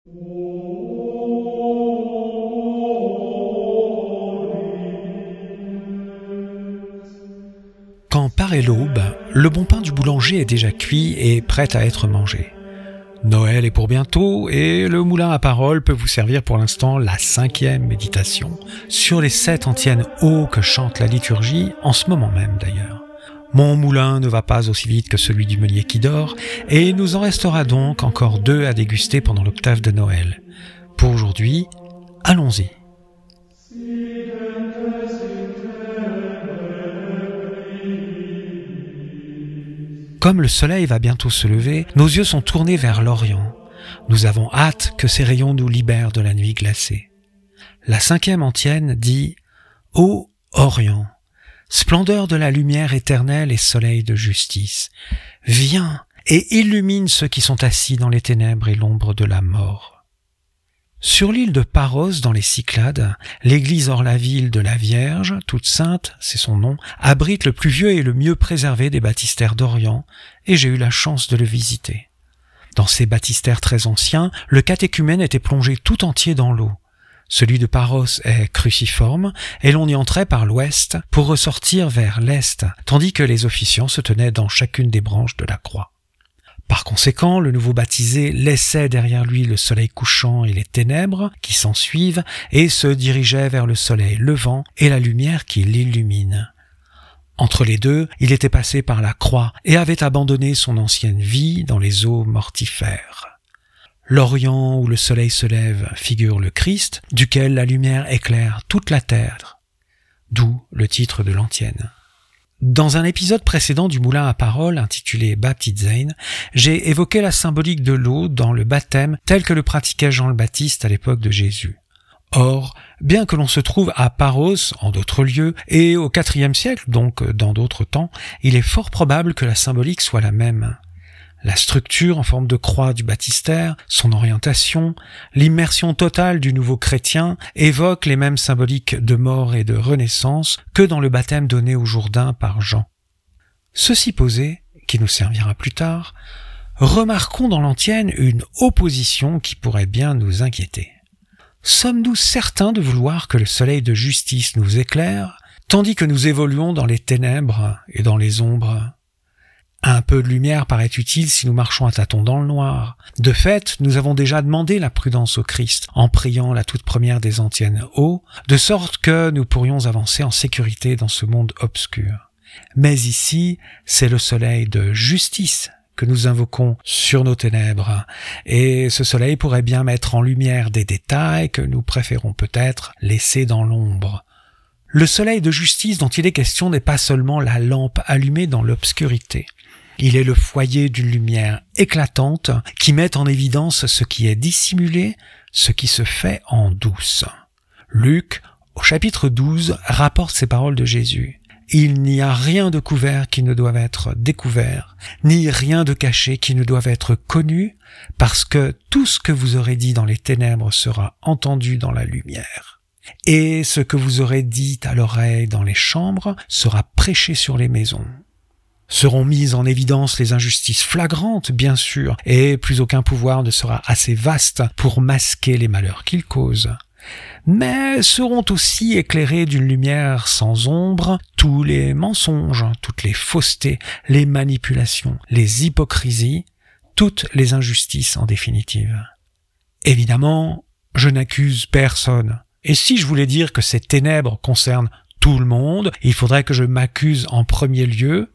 Quand paraît l'aube, le bon pain du boulanger est déjà cuit et prêt à être mangé. Noël est pour bientôt et le moulin à paroles peut vous servir pour l'instant la 5e méditation sur les 7 antiennes O que chante la liturgie, en ce moment même d'ailleurs. Mon moulin ne va pas aussi vite que celui du meunier qui dort et il nous en restera donc encore 2 à déguster pendant l'octave de Noël. Pour aujourd'hui, allons-y. Comme le soleil va bientôt se lever, nos yeux sont tournés vers l'Orient. Nous avons hâte que ces rayons nous libèrent de la nuit glacée. La 5e antienne dit « Ô Orient, splendeur de la lumière éternelle et soleil de justice, viens et illumine ceux qui sont assis dans les ténèbres et l'ombre de la mort. » Sur l'île de Paros, dans les Cyclades, l'église hors la ville de la Vierge, toute sainte, c'est son nom, abrite le plus vieux et le mieux préservé des baptistères d'Orient, et j'ai eu la chance de le visiter. Dans ces baptistères très anciens, le catéchumène était plongé tout entier dans l'eau. Celui de Paros est cruciforme, et l'on y entrait par l'ouest pour ressortir vers l'est, tandis que les officiants se tenaient dans chacune des branches de la croix. Par conséquent, le nouveau baptisé laissait derrière lui le soleil couchant et les ténèbres qui s'ensuivent et se dirigeait vers le soleil levant et la lumière qui l'illumine. Entre les deux, il était passé par la croix et avait abandonné son ancienne vie dans les eaux mortifères. L'Orient où le soleil se lève figure le Christ, duquel la lumière éclaire toute la terre, d'où le titre de l'antienne. Dans un épisode précédent du Moulin à paroles intitulé Baptizein, j'ai évoqué la symbolique de l'eau dans le baptême tel que le pratiquait Jean le Baptiste à l'époque de Jésus. Or, bien que l'on se trouve à Paros, en d'autres lieux, et au IVe siècle, donc dans d'autres temps, il est fort probable que la symbolique soit la même. La structure en forme de croix du baptistère, son orientation, l'immersion totale du nouveau chrétien évoquent les mêmes symboliques de mort et de renaissance que dans le baptême donné au Jourdain par Jean. Ceci posé, qui nous servira plus tard, remarquons dans l'antienne une opposition qui pourrait bien nous inquiéter. Sommes-nous certains de vouloir que le soleil de justice nous éclaire, tandis que nous évoluons dans les ténèbres et dans les ombres ? Un peu de lumière paraît utile si nous marchons à tâtons dans le noir. De fait, nous avons déjà demandé la prudence au Christ en priant la toute première des antiennes O, de sorte que nous pourrions avancer en sécurité dans ce monde obscur. Mais ici, c'est le soleil de justice que nous invoquons sur nos ténèbres, et ce soleil pourrait bien mettre en lumière des détails que nous préférons peut-être laisser dans l'ombre. Le soleil de justice dont il est question n'est pas seulement la lampe allumée dans l'obscurité. Il est le foyer d'une lumière éclatante qui met en évidence ce qui est dissimulé, ce qui se fait en douce. Luc, au chapitre 12, rapporte ces paroles de Jésus. « Il n'y a rien de couvert qui ne doive être découvert, ni rien de caché qui ne doive être connu, parce que tout ce que vous aurez dit dans les ténèbres sera entendu dans la lumière. Et ce que vous aurez dit à l'oreille dans les chambres sera prêché sur les maisons. » Seront mises en évidence les injustices flagrantes, bien sûr, et plus aucun pouvoir ne sera assez vaste pour masquer les malheurs qu'ils causent. Mais seront aussi éclairés d'une lumière sans ombre tous les mensonges, toutes les faussetés, les manipulations, les hypocrisies, toutes les injustices en définitive. Évidemment, je n'accuse personne. Et si je voulais dire que ces ténèbres concernent tout le monde, il faudrait que je m'accuse en premier lieu,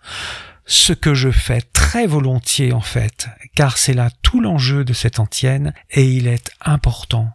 ce que je fais très volontiers en fait, car c'est là tout l'enjeu de cette antienne et il est important.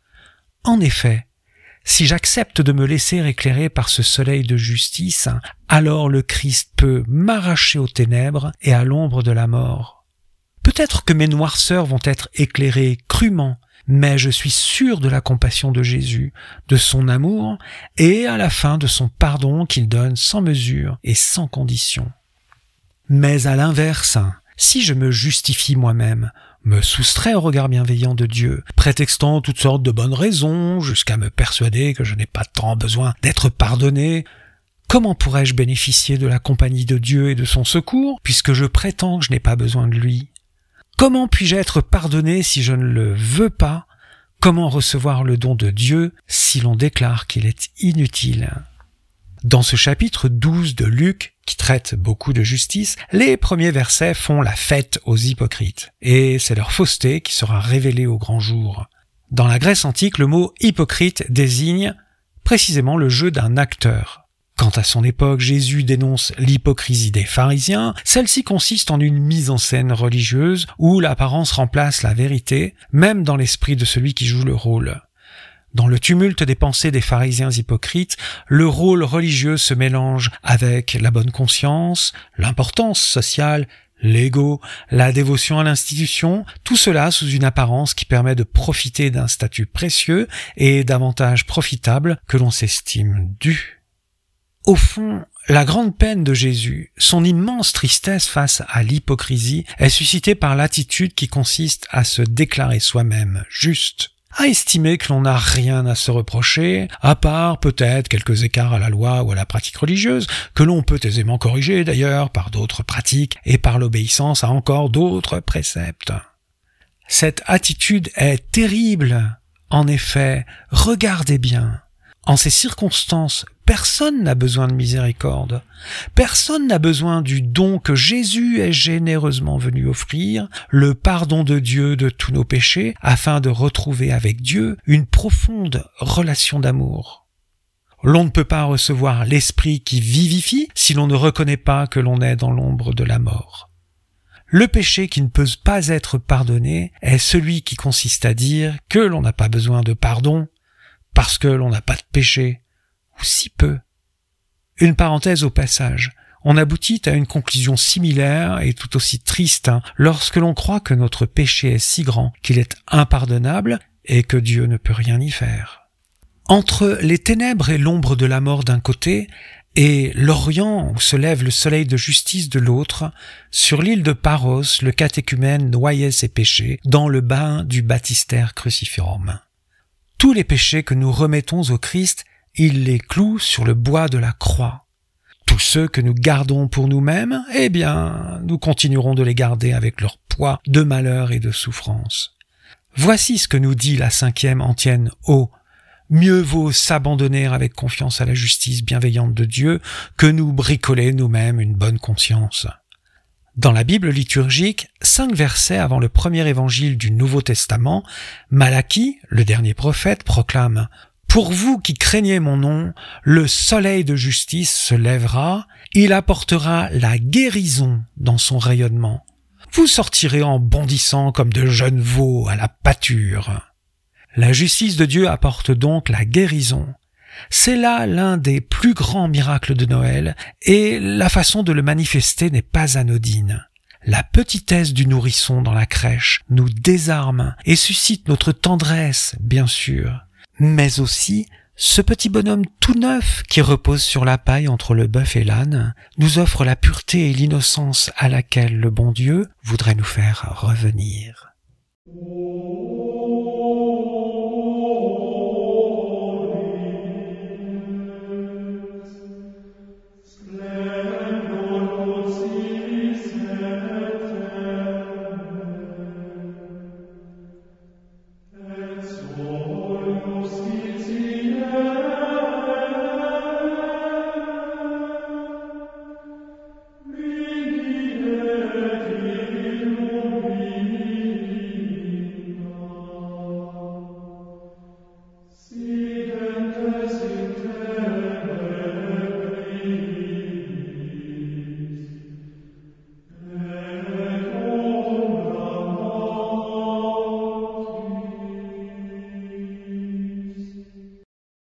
En effet, si j'accepte de me laisser éclairer par ce soleil de justice, alors le Christ peut m'arracher aux ténèbres et à l'ombre de la mort. Peut-être que mes noirceurs vont être éclairées crûment, mais je suis sûr de la compassion de Jésus, de son amour et à la fin de son pardon qu'il donne sans mesure et sans condition. Mais à l'inverse, si je me justifie moi-même, me soustrais au regard bienveillant de Dieu, prétextant toutes sortes de bonnes raisons, jusqu'à me persuader que je n'ai pas tant besoin d'être pardonné, comment pourrais-je bénéficier de la compagnie de Dieu et de son secours, puisque je prétends que je n'ai pas besoin de lui ? Comment puis-je être pardonné si je ne le veux pas? Comment recevoir le don de Dieu si l'on déclare qu'il est inutile? Dans ce chapitre 12 de Luc, qui traite beaucoup de justice, les premiers versets font la fête aux hypocrites, et c'est leur fausseté qui sera révélée au grand jour. Dans la Grèce antique, le mot hypocrite désigne précisément le jeu d'un acteur. Quand à son époque Jésus dénonce l'hypocrisie des pharisiens, celle-ci consiste en une mise en scène religieuse où l'apparence remplace la vérité, même dans l'esprit de celui qui joue le rôle. Dans le tumulte des pensées des pharisiens hypocrites, le rôle religieux se mélange avec la bonne conscience, l'importance sociale, l'ego, la dévotion à l'institution, tout cela sous une apparence qui permet de profiter d'un statut précieux et d'avantages profitables que l'on s'estime dus. Au fond, la grande peine de Jésus, son immense tristesse face à l'hypocrisie, est suscitée par l'attitude qui consiste à se déclarer soi-même juste, à estimer que l'on n'a rien à se reprocher, à part peut-être quelques écarts à la loi ou à la pratique religieuse, que l'on peut aisément corriger d'ailleurs par d'autres pratiques et par l'obéissance à encore d'autres préceptes. Cette attitude est terrible. En effet, regardez bien. En ces circonstances, personne n'a besoin de miséricorde. Personne n'a besoin du don que Jésus est généreusement venu offrir, le pardon de Dieu de tous nos péchés, afin de retrouver avec Dieu une profonde relation d'amour. L'on ne peut pas recevoir l'Esprit qui vivifie si l'on ne reconnaît pas que l'on est dans l'ombre de la mort. Le péché qui ne peut pas être pardonné est celui qui consiste à dire que l'on n'a pas besoin de pardon, parce que l'on n'a pas de péché, ou si peu. Une parenthèse au passage, on aboutit à une conclusion similaire et tout aussi triste lorsque l'on croit que notre péché est si grand qu'il est impardonnable et que Dieu ne peut rien y faire. Entre les ténèbres et l'ombre de la mort d'un côté et l'Orient où se lève le soleil de justice de l'autre, sur l'île de Paros, le catéchumène noyait ses péchés dans le bain du baptistère crucifirum. Tous les péchés que nous remettons au Christ, il les cloue sur le bois de la croix. Tous ceux que nous gardons pour nous-mêmes, eh bien, nous continuerons de les garder avec leur poids de malheur et de souffrance. Voici ce que nous dit la 5e antienne O. Mieux vaut s'abandonner avec confiance à la justice bienveillante de Dieu que nous bricoler nous-mêmes une bonne conscience. Dans la Bible liturgique, 5 versets avant le premier évangile du Nouveau Testament, Malachie, le dernier prophète, proclame « Pour vous qui craignez mon nom, le soleil de justice se lèvera, il apportera la guérison dans son rayonnement. Vous sortirez en bondissant comme de jeunes veaux à la pâture. » La justice de Dieu apporte donc la guérison. C'est là l'un des plus grands miracles de Noël, et la façon de le manifester n'est pas anodine. La petitesse du nourrisson dans la crèche nous désarme et suscite notre tendresse, bien sûr. Mais aussi, ce petit bonhomme tout neuf qui repose sur la paille entre le bœuf et l'âne nous offre la pureté et l'innocence à laquelle le bon Dieu voudrait nous faire revenir.